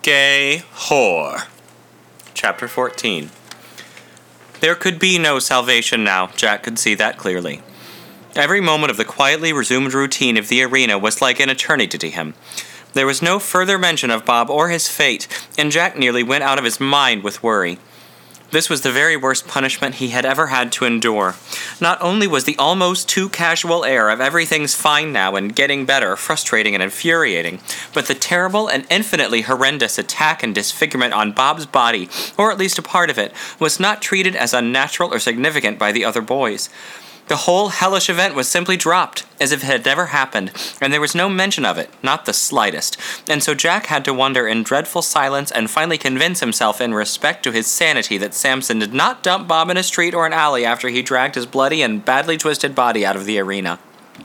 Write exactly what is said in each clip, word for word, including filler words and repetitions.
Gay whore. Chapter fourteen. There could be no salvation now, Jack could see that clearly. Every moment of the quietly resumed routine of the arena was like an eternity to him. There was no further mention of Bob or his fate, and Jack nearly went out of his mind with worry. This was the very worst punishment he had ever had to endure. Not only was the almost too casual air of everything's fine now and getting better frustrating and infuriating, but the terrible and infinitely horrendous attack and disfigurement on Bob's body, or at least a part of it, was not treated as unnatural or significant by the other boys. The whole hellish event was simply dropped, as if it had never happened, and there was no mention of it, not the slightest, and so Jack had to wonder in dreadful silence and finally convince himself in respect to his sanity that Samson did not dump Bob in a street or an alley after he dragged his bloody and badly twisted body out of the arena.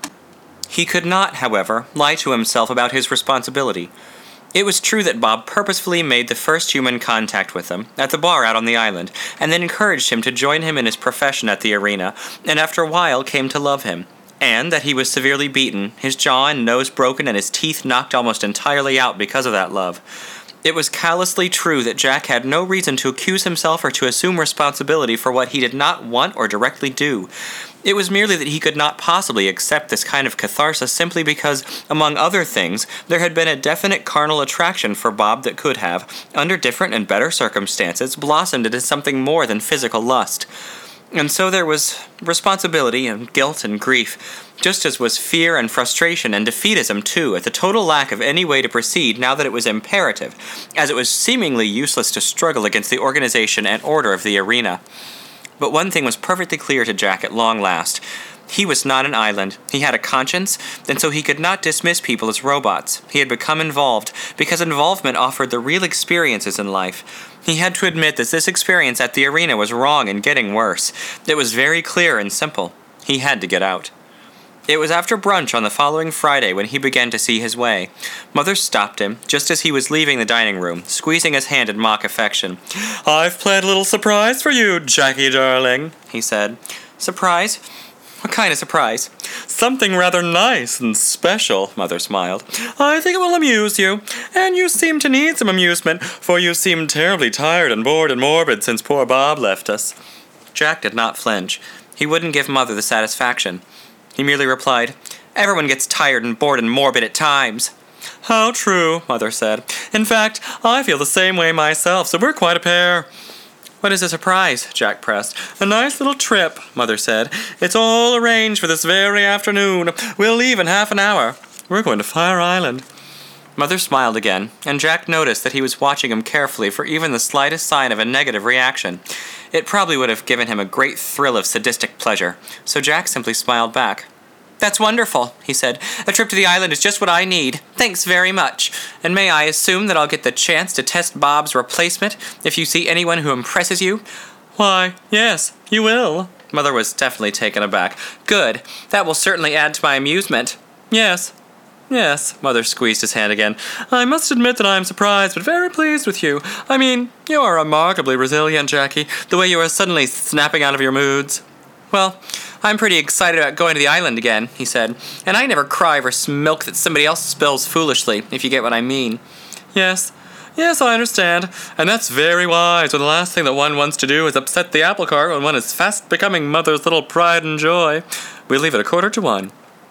He could not, however, lie to himself about his responsibility. It was true that Bob purposefully made the first human contact with him, at the bar out on the island, and then encouraged him to join him in his profession at the arena, and after a while came to love him, and that he was severely beaten, his jaw and nose broken, and his teeth knocked almost entirely out because of that love. It was callously true that Jack had no reason to accuse himself or to assume responsibility for what he did not want or directly do. It was merely that he could not possibly accept this kind of catharsis simply because, among other things, there had been a definite carnal attraction for Bob that could have, under different and better circumstances, blossomed into something more than physical lust. And so there was responsibility and guilt and grief, just as was fear and frustration and defeatism too, at the total lack of any way to proceed now that it was imperative, as it was seemingly useless to struggle against the organization and order of the arena. But one thing was perfectly clear to Jack at long last. He was not an island. He had a conscience, and so he could not dismiss people as robots. He had become involved, because involvement offered the real experiences in life. He had to admit that this experience at the arena was wrong and getting worse. It was very clear and simple. He had to get out. It was after brunch on the following Friday when he began to see his way. Mother stopped him, just as he was leaving the dining room, squeezing his hand in mock affection. "I've planned a little surprise for you, Jackie darling," he said. "Surprise? What kind of surprise?" "Something rather nice and special," Mother smiled. "I think it will amuse you, and you seem to need some amusement, for you seem terribly tired and bored and morbid since poor Bob left us." Jack did not flinch. He wouldn't give Mother the satisfaction. He merely replied, "Everyone gets tired and bored and morbid at times." "How true," Mother said. "In fact, I feel the same way myself, so we're quite a pair." "What is a surprise?" Jack pressed. "A nice little trip," Mother said. "It's all arranged for this very afternoon. We'll leave in half an hour. We're going to Fire Island." Mother smiled again, and Jack noticed that he was watching him carefully for even the slightest sign of a negative reaction. It probably would have given him a great thrill of sadistic pleasure, so Jack simply smiled back. "That's wonderful," he said. "A trip to the island is just what I need. Thanks very much. And may I assume that I'll get the chance to test Bob's replacement if you see anyone who impresses you?" "Why, yes, you will." Mother was definitely taken aback. "Good. That will certainly add to my amusement." "Yes. Yes," Mother squeezed his hand again. "I must admit that I am surprised, but very pleased with you. I mean, you are remarkably resilient, Jackie, the way you are suddenly snapping out of your moods." "Well, I'm pretty excited about going to the island again," he said. "And I never cry over milk that somebody else spills foolishly, if you get what I mean." "Yes, yes, I understand. And that's very wise, when the last thing that one wants to do is upset the apple cart when one is fast becoming Mother's little pride and joy. We'll leave at a quarter to one."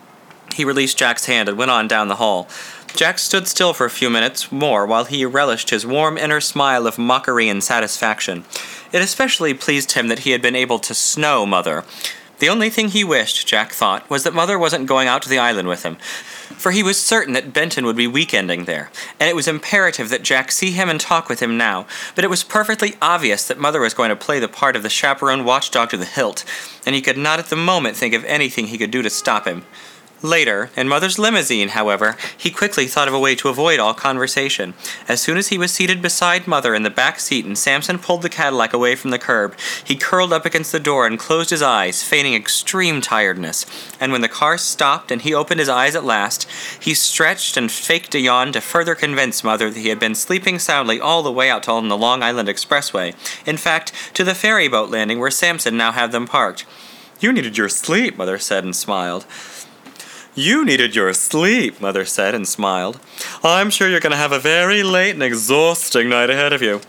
He released Jack's hand and went on down the hall. Jack stood still for a few minutes more while he relished his warm inner smile of mockery and satisfaction. It especially pleased him that he had been able to snow Mother. The only thing he wished, Jack thought, was that Mother wasn't going out to the island with him, for he was certain that Benton would be weekending there, and it was imperative that Jack see him and talk with him now, but it was perfectly obvious that Mother was going to play the part of the chaperone watchdog to the hilt, and he could not at the moment think of anything he could do to stop him. Later, in Mother's limousine, however, he quickly thought of a way to avoid all conversation. As soon as he was seated beside Mother in the back seat and Samson pulled the Cadillac away from the curb, he curled up against the door and closed his eyes, feigning extreme tiredness. And when the car stopped and he opened his eyes at last, he stretched and faked a yawn to further convince Mother that he had been sleeping soundly all the way out on the Long Island Expressway. In fact, to the ferry boat landing where Samson now had them parked. "You needed your sleep," Mother said and smiled. You needed your sleep, Mother said and smiled. I'm sure you're going to have a very late and exhausting night ahead of you.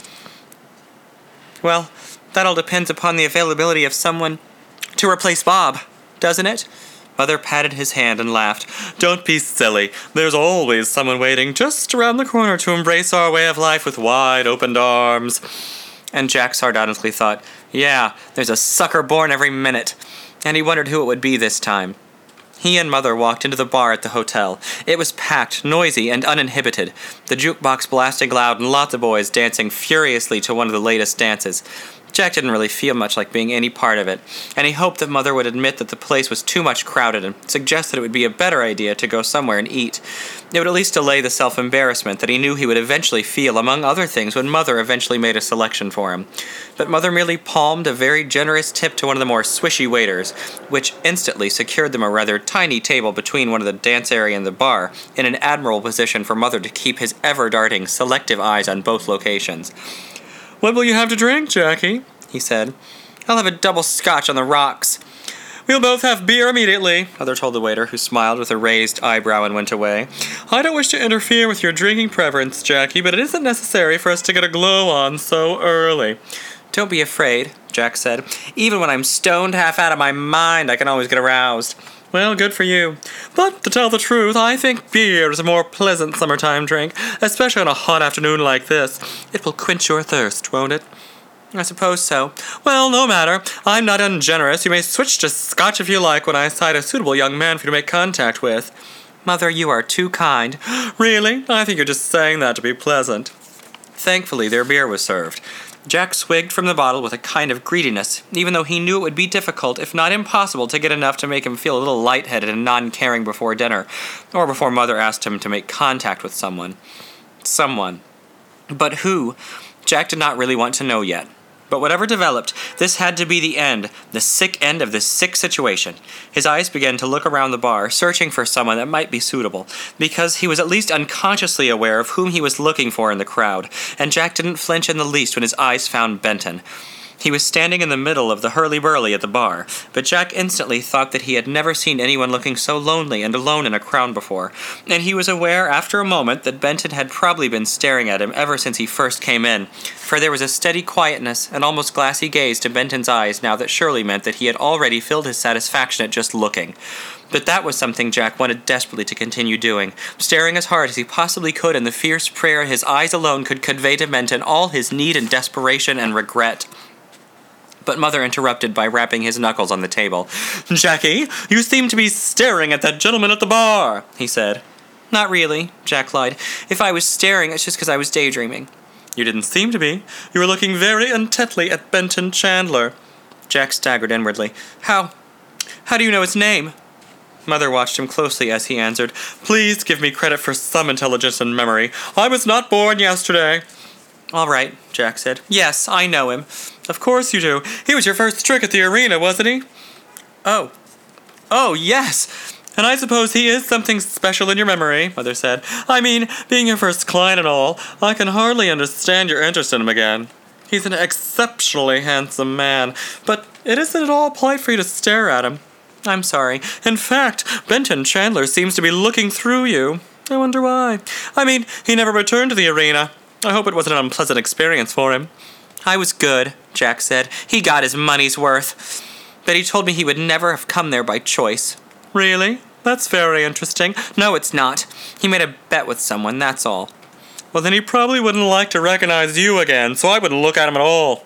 Well, that all depends upon the availability of someone to replace Bob, doesn't it? Mother patted his hand and laughed. Don't be silly. There's always someone waiting just around the corner to embrace our way of life with wide-opened arms. And Jack sardonically thought, yeah, there's a sucker born every minute. And he wondered who it would be this time. He and Mother walked into the bar at the hotel. It was packed, noisy, and uninhibited, the jukebox blasting loud and lots of boys dancing furiously to one of the latest dances. Jack didn't really feel much like being any part of it, and he hoped that Mother would admit that the place was too much crowded and suggest that it would be a better idea to go somewhere and eat. It would at least delay the self-embarrassment that he knew he would eventually feel, among other things, when Mother eventually made a selection for him. But Mother merely palmed a very generous tip to one of the more swishy waiters, which instantly secured them a rather tiny table between one of the dance area and the bar, in an admirable position for Mother to keep his ever-darting, selective eyes on both locations. What will you have to drink, Jackie? He said. I'll have a double scotch on the rocks. We'll both have beer immediately, Mother told the waiter, who smiled with a raised eyebrow and went away. I don't wish to interfere with your drinking preference, Jackie, but it isn't necessary for us to get a glow on so early. Don't be afraid, Jack said. Even when I'm stoned half out of my mind, I can always get aroused. Well, good for you. But, to tell the truth, I think beer is a more pleasant summertime drink, especially on a hot afternoon like this. It will quench your thirst, won't it? I suppose so. Well, no matter. I'm not ungenerous. You may switch to scotch if you like when I sight a suitable young man for you to make contact with. Mother, you are too kind. Really? I think you're just saying that to be pleasant. Thankfully, their beer was served. Jack swigged from the bottle with a kind of greediness, even though he knew it would be difficult, if not impossible, to get enough to make him feel a little lightheaded and non-caring before dinner, or before Mother asked him to make contact with someone. Someone. But who? Jack did not really want to know yet. But whatever developed, this had to be the end, the sick end of this sick situation. His eyes began to look around the bar, searching for someone that might be suitable, because he was at least unconsciously aware of whom he was looking for in the crowd, and Jack didn't flinch in the least when his eyes found Benton. He was standing in the middle of the hurly-burly at the bar, but Jack instantly thought that he had never seen anyone looking so lonely and alone in a crowd before, and he was aware after a moment that Benton had probably been staring at him ever since he first came in, for there was a steady quietness and almost glassy gaze to Benton's eyes now that surely meant that he had already filled his satisfaction at just looking. But that was something Jack wanted desperately to continue doing, staring as hard as he possibly could in the fierce prayer his eyes alone could convey to Benton all his need and desperation and regret. But Mother interrupted by rapping his knuckles on the table. Jackie, you seem to be staring at that gentleman at the bar, he said. Not really, Jack lied. If I was staring, it's just because I was daydreaming. You didn't seem to be. You were looking very intently at Benton Chandler. Jack staggered inwardly. How? How do you know his name? Mother watched him closely as he answered. Please give me credit for some intelligence and memory. I was not born yesterday. All right, Jack said. Yes, I know him. Of course you do. He was your first trick at the arena, wasn't he? Oh. Oh, yes. And I suppose he is something special in your memory, Mother said. I mean, being your first client and all, I can hardly understand your interest in him again. He's an exceptionally handsome man, but it isn't at all polite for you to stare at him. I'm sorry. In fact, Benton Chandler seems to be looking through you. I wonder why. I mean, he never returned to the arena. I hope it wasn't an unpleasant experience for him. I was good, Jack said. He got his money's worth. But he told me he would never have come there by choice. Really? That's very interesting. No, it's not. He made a bet with someone, that's all. Well, then he probably wouldn't like to recognize you again, so I wouldn't look at him at all.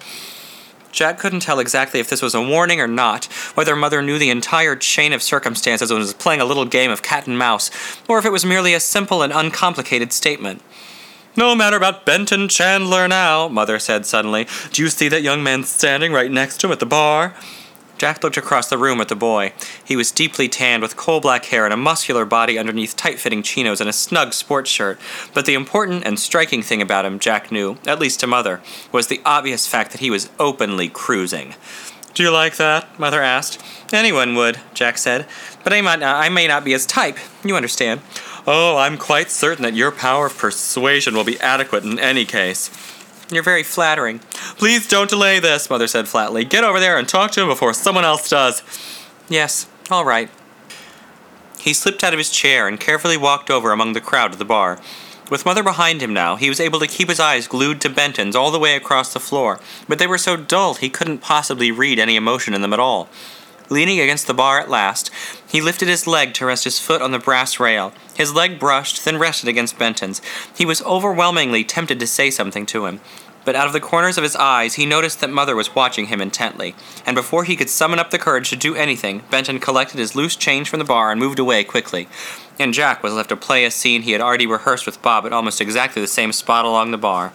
Jack couldn't tell exactly if this was a warning or not, whether Mother knew the entire chain of circumstances and was playing a little game of cat and mouse, or if it was merely a simple and uncomplicated statement. No matter about Benton Chandler now, Mother said suddenly. Do you see that young man standing right next to him at the bar? Jack looked across the room at the boy. He was deeply tanned with coal-black hair and a muscular body underneath tight-fitting chinos and a snug sports shirt. But the important and striking thing about him, Jack knew, at least to Mother, was the obvious fact that he was openly cruising. Do you like that? Mother asked. Anyone would, Jack said. But I might not, I may not be his type. You understand. Oh, I'm quite certain that your power of persuasion will be adequate in any case. You're very flattering. Please don't delay this, Mother said flatly. Get over there and talk to him before someone else does. Yes, all right. He slipped out of his chair and carefully walked over among the crowd to the bar. With Mother behind him now, he was able to keep his eyes glued to Benton's all the way across the floor, but they were so dull he couldn't possibly read any emotion in them at all. Leaning against the bar at last, he lifted his leg to rest his foot on the brass rail. His leg brushed, then rested against Benton's. He was overwhelmingly tempted to say something to him, but out of the corners of his eyes he noticed that Mother was watching him intently, and before he could summon up the courage to do anything, Benton collected his loose change from the bar and moved away quickly, and Jack was left to play a scene he had already rehearsed with Bob at almost exactly the same spot along the bar.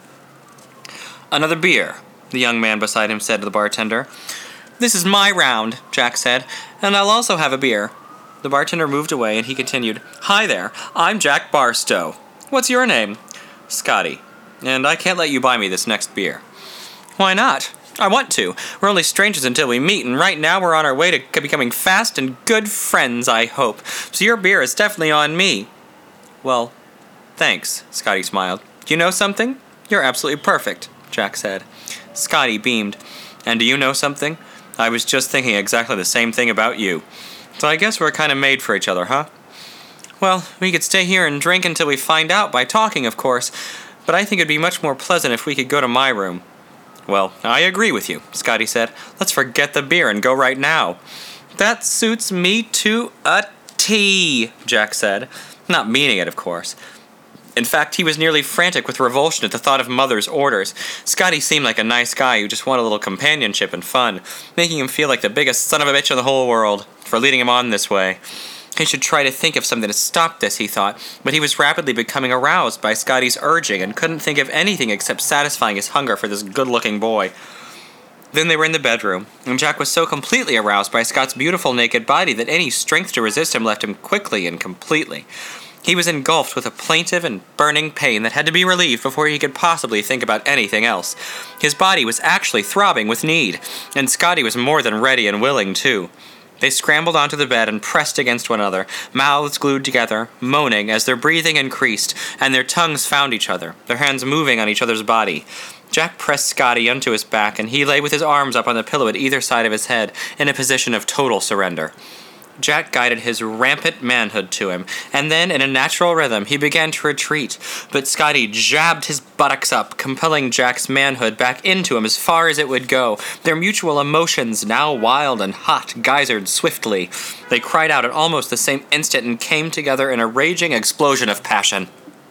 "Another beer," the young man beside him said to the bartender. "This is my round," Jack said, "and I'll also have a beer." The bartender moved away, and he continued, "Hi there, I'm Jack Barstow. What's your name?" "Scotty. And I can't let you buy me this next beer." "Why not? I want to. We're only strangers until we meet, and right now we're on our way to becoming fast and good friends, I hope. So your beer is definitely on me." "Well, thanks," Scotty smiled. "Do you know something?" "You're absolutely perfect," Jack said. Scotty beamed. "And do you know something? I was just thinking exactly the same thing about you. So I guess we're kind of made for each other, huh?" "Well, we could stay here and drink until we find out by talking, of course, but I think it'd be much more pleasant if we could go to my room." "Well, I agree with you," Scotty said. "Let's forget the beer and go right now." "That suits me to a T," Jack said, not meaning it, of course. In fact, he was nearly frantic with revulsion at the thought of Mother's orders. Scotty seemed like a nice guy who just wanted a little companionship and fun, making him feel like the biggest son of a bitch in the whole world for leading him on this way. He should try to think of something to stop this, he thought, but he was rapidly becoming aroused by Scotty's urging and couldn't think of anything except satisfying his hunger for this good-looking boy. Then they were in the bedroom, and Jack was so completely aroused by Scott's beautiful naked body that any strength to resist him left him quickly and completely. He was engulfed with a plaintive and burning pain that had to be relieved before he could possibly think about anything else. His body was actually throbbing with need, and Scotty was more than ready and willing, too. They scrambled onto the bed and pressed against one another, mouths glued together, moaning as their breathing increased, and their tongues found each other, their hands moving on each other's body. Jack pressed Scotty onto his back, and he lay with his arms up on the pillow at either side of his head, in a position of total surrender. Jack guided his rampant manhood to him, and then, in a natural rhythm, he began to retreat, but Scotty jabbed his buttocks up, compelling Jack's manhood back into him as far as it would go. Their mutual emotions, now wild and hot, geysered swiftly. They cried out at almost the same instant and came together in a raging explosion of passion.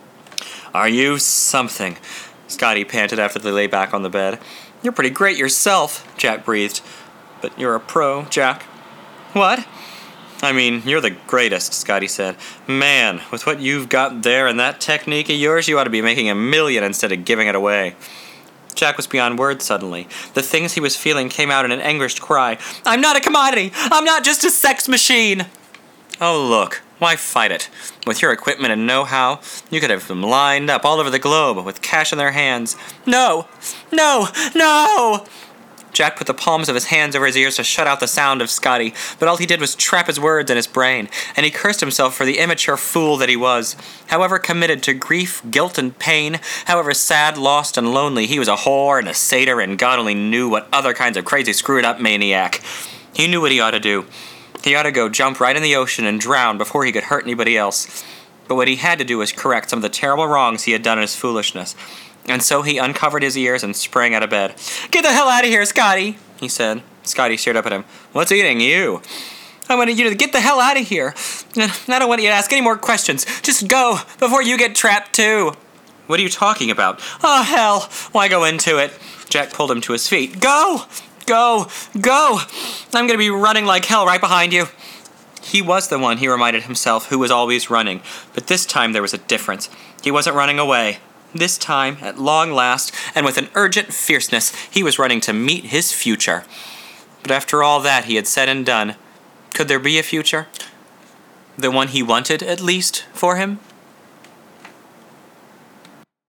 "Are you something?" Scotty panted after they lay back on the bed. "You're pretty great yourself," Jack breathed. "But you're a pro, Jack." "What?" "I mean, you're the greatest," Scotty said. "Man, with what you've got there and that technique of yours, you ought to be making a million instead of giving it away." Jack was beyond words suddenly. The things he was feeling came out in an anguished cry. "I'm not a commodity! I'm not just a sex machine!" "Oh, look, why fight it? With your equipment and know-how, you could have them lined up all over the globe with cash in their hands." "No! No! No!" Jack put the palms of his hands over his ears to shut out the sound of Scotty, but all he did was trap his words in his brain, and he cursed himself for the immature fool that he was. However committed to grief, guilt, and pain, however sad, lost, and lonely, he was a whore and a satyr, and God only knew what other kinds of crazy screwed-up maniac. He knew what he ought to do. He ought to go jump right in the ocean and drown before he could hurt anybody else. But what he had to do was correct some of the terrible wrongs he had done in his foolishness. And so he uncovered his ears and sprang out of bed. "Get the hell out of here, Scotty," he said. Scotty stared up at him. "What's eating you?" "I want you to get the hell out of here. I don't want you to ask any more questions. Just go, before you get trapped too." "What are you talking about?" "Oh, hell. Why go into it?" Jack pulled him to his feet. "Go! Go! Go! I'm going to be running like hell right behind you." He was the one, he reminded himself, who was always running. But this time there was a difference. He wasn't running away. This time, at long last, and with an urgent fierceness, he was running to meet his future. But after all that he had said and done, could there be a future? The one he wanted, at least, for him?